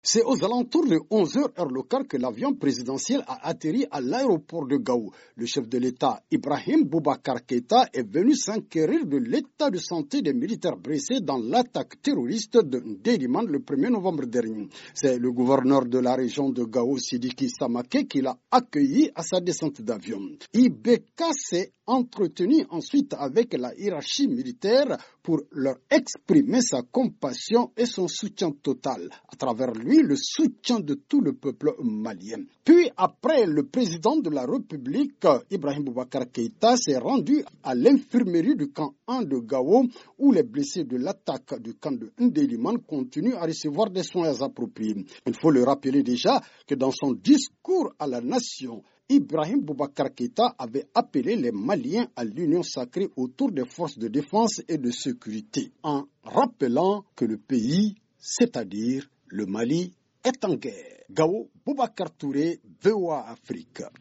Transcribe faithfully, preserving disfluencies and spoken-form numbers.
C'est aux alentours de onze heures heure locale que l'avion présidentiel a atterri à l'aéroport de Gao. Le chef de l'État, Ibrahim Boubacar Keïta, est venu s'enquérir de l'état de santé des militaires blessés dans l'attaque terroriste de Ndélimane le premier novembre dernier. C'est le gouverneur de la région de Gao, Sidiki Samake, qui l'a accueilli à sa descente d'avion. Ibeka s'est entretenu ensuite avec la hiérarchie militaire pour leur exprimer sa compassion et son soutien total. À travers lui, le soutien de tout le peuple malien. Puis, après, le président de la République, Ibrahim Boubacar Keïta, s'est rendu à l'infirmerie du camp un de Gao, où les blessés de l'attaque du camp de Ndélimane continuent à recevoir des soins appropriés. Il faut le rappeler déjà que dans son discours à la nation, Ibrahim Boubacar Keïta avait appelé les Maliens à l'union sacrée autour des forces de défense et de sécurité, en rappelant que le pays, c'est-à-dire le Mali, est en guerre. Gao, Boubacar Touré, V O A Afrique.